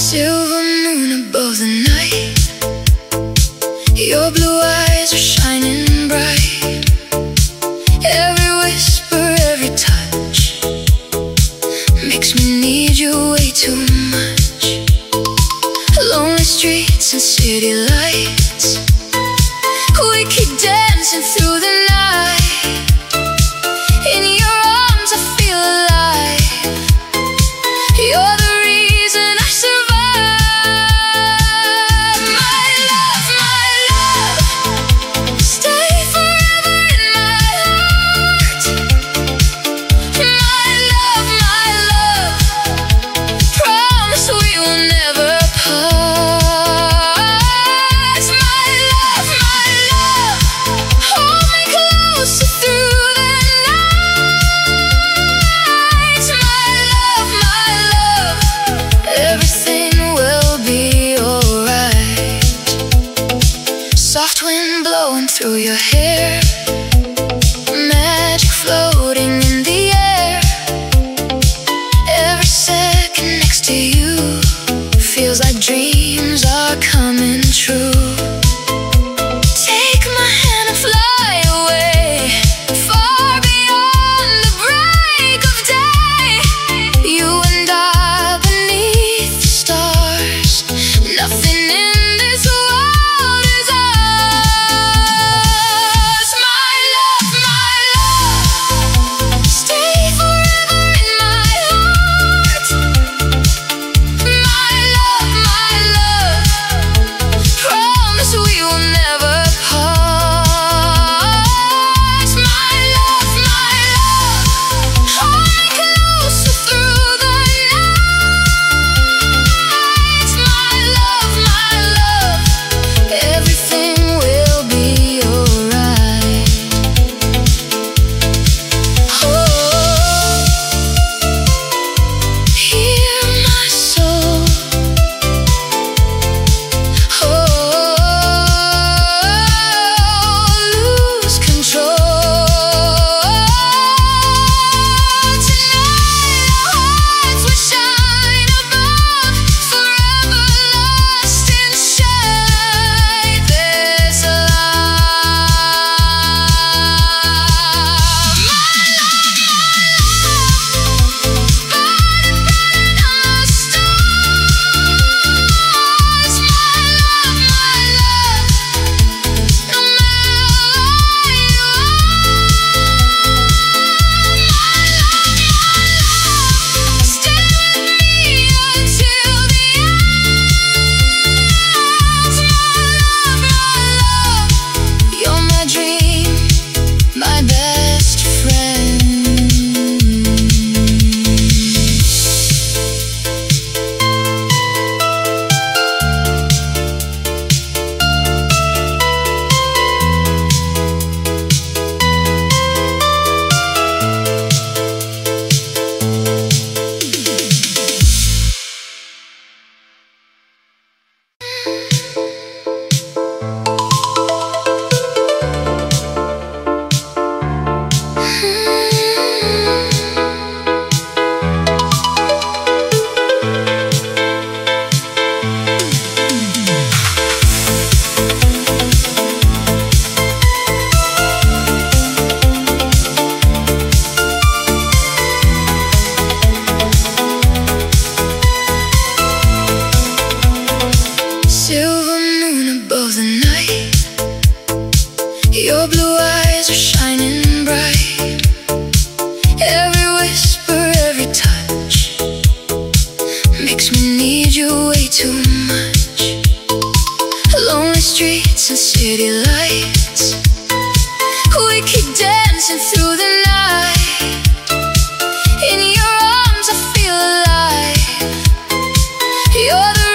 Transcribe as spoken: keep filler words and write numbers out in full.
Silver moon above the night, your blue eyes are shining bright. Every whisper, every touch makes me need you way too much. Lonely streets and city lights, we keep dancing through the night. In your arms I feel alive. You're the reason I survive. My love, my love, stay forever in my heart. My love, my love, promise we will never part. My love, my love, hold me closer through the night. My love, my love, everything will be alright. Soft wind blowing through your hair, magic floating in the air. Every second next to you feels like dreams are coming true. Take my hand and fly away, far beyond the break of day. You and I beneath the stars, nothing in this world is ours. My love, my love, stay forever in my heart. My love, my love, promise we will never part. My love, my love, hold me closer through the night. My love, my love, everything will be alright. Oh, hear my soul. Oh, lose control. Tonight our hearts will shine above, forever lost in shade. This love, my love, burning, burning on the stars. My love, my love, no matter where you are. My love, my love, stay with me until the end. My love, my love, you're my dream, my best friend. Silver moon above the night, your blue eyes are shining bright. Every whisper, every touch makes me need you way too much. Lonely streets and city lights, we keep dancing through the night. In your arms I feel alive. You're the